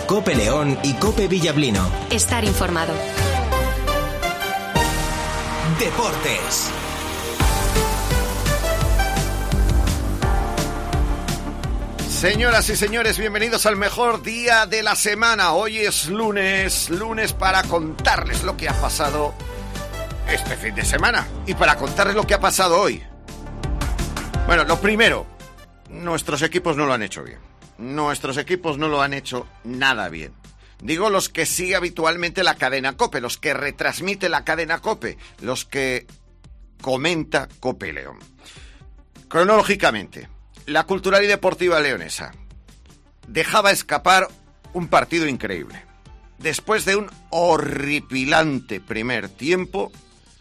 COPE León y COPE Villablino. Estar informado. Deportes. Señoras y señores, bienvenidos al mejor día de la semana. Hoy es lunes para contarles lo que ha pasado este fin de semana y para contarles lo que ha pasado hoy. Bueno, lo primero, nuestros equipos no lo han hecho bien. Nuestros equipos no lo han hecho nada bien. Digo los que sigue habitualmente la cadena COPE, los que retransmite la cadena COPE, los que comenta COPE León. Cronológicamente, la Cultural y Deportiva Leonesa dejaba escapar un partido increíble. Después de un horripilante primer tiempo,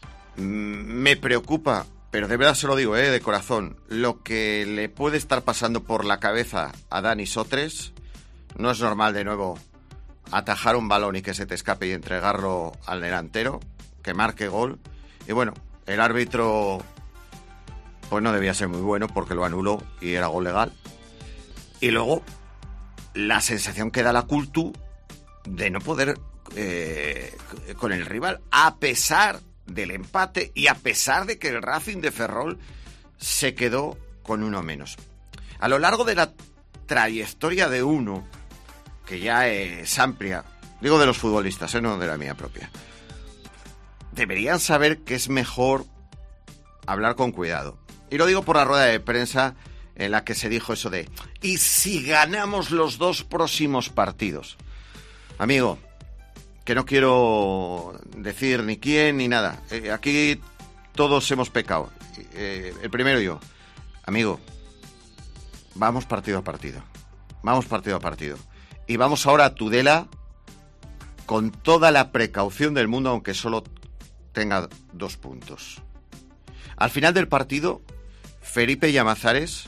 me preocupa, pero de verdad se lo digo, de corazón, lo que le puede estar pasando por la cabeza a Dani Sotres. No es normal de nuevo atajar un balón y que se te escape y entregarlo al delantero, que marque gol. Y bueno, el árbitro pues no debía ser muy bueno porque lo anuló y era gol legal. Y luego la sensación que da la Cultu de no poder con el rival, a pesar del empate y a pesar de que el Racing de Ferrol se quedó con uno menos. A lo largo de la trayectoria de uno, que ya es amplia, digo de los futbolistas, no de la mía propia, deberían saber que es mejor hablar con cuidado. Y lo digo por la rueda de prensa en la que se dijo eso de ¿y si ganamos los 2 próximos partidos? Amigo, que no quiero decir ni quién ni nada. Aquí todos hemos pecado. El primero yo. Amigo, vamos partido a partido. Vamos partido a partido. Y vamos ahora a Tudela con toda la precaución del mundo, aunque solo tenga 2 puntos. Al final del partido, Felipe Llamazares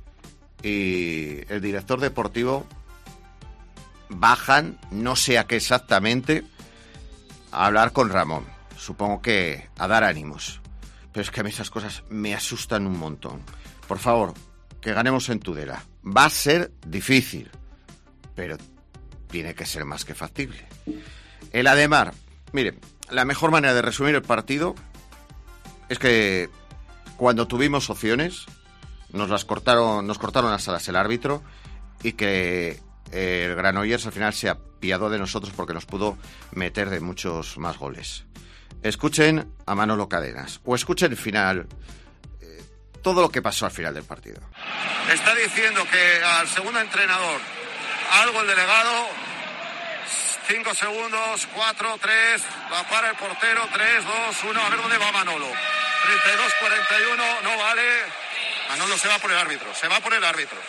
y el director deportivo bajan, no sé a qué exactamente, a hablar con Ramón. Supongo que a dar ánimos. Pero es que a mí esas cosas me asustan un montón. Por favor, que ganemos en Tudela. Va a ser difícil, pero tiene que ser más que factible. El Ademar, mire, la mejor manera de resumir el partido es que cuando tuvimos opciones nos cortaron las alas el árbitro y que el Granollers al final se apiadó de nosotros porque nos pudo meter de muchos más goles. Escuchen a Manolo Cadenas o escuchen el final, todo lo que pasó al final del partido. Está diciendo que al segundo entrenador algo el delegado, 5 segundos, 4, 3, va para el portero, 3, 2, 1, a ver dónde va Manolo. 32-41, no vale. Manolo se va por el árbitro, se va por el árbitro.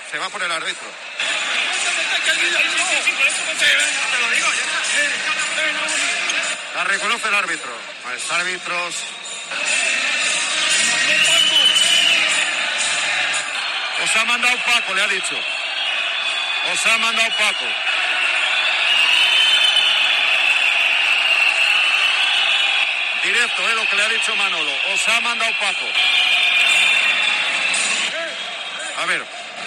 La reconoce el árbitro. Los árbitros. Os ha mandado Paco, le ha dicho. Os ha mandado Paco. Directo, lo que le ha dicho Manolo. Os ha mandado Paco. A ver.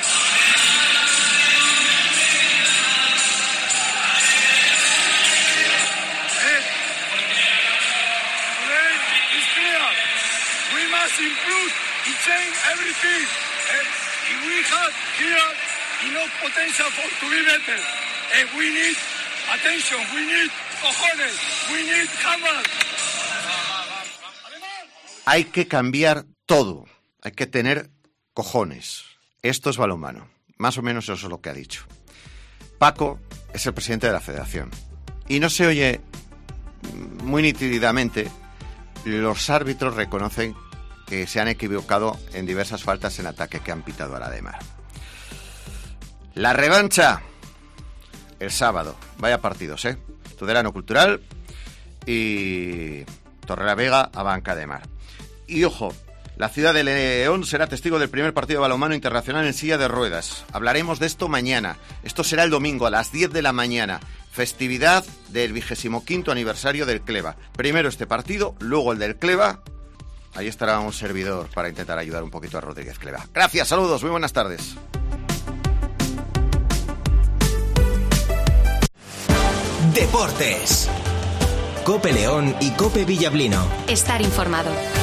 It's clear. We must improve and change everything. We have here enough potential to be better. We need attention. We need cojones. We need hammer. Hay que cambiar todo. Hay que tener cojones. Esto es balonmano. Más o menos eso es lo que ha dicho. Paco es el presidente de la federación. Y no se oye muy nítidamente. Los árbitros reconocen que se han equivocado en diversas faltas en ataque que han pitado a la Ademar. La revancha el sábado. Vaya partidos, Tudelano Cultural y Torrelavega a Banca de Mar. Y ojo, la ciudad de León será testigo del primer partido de balonmano internacional en silla de ruedas. Hablaremos de esto mañana. Esto será el domingo a las 10 de la mañana. Festividad del 25º aniversario del Cleva. Primero este partido, luego el del Cleva. Ahí estará un servidor para intentar ayudar un poquito a Rodríguez Cleva. Gracias, saludos, muy buenas tardes. Deportes. Cope León y Cope Villablino. Estar informado.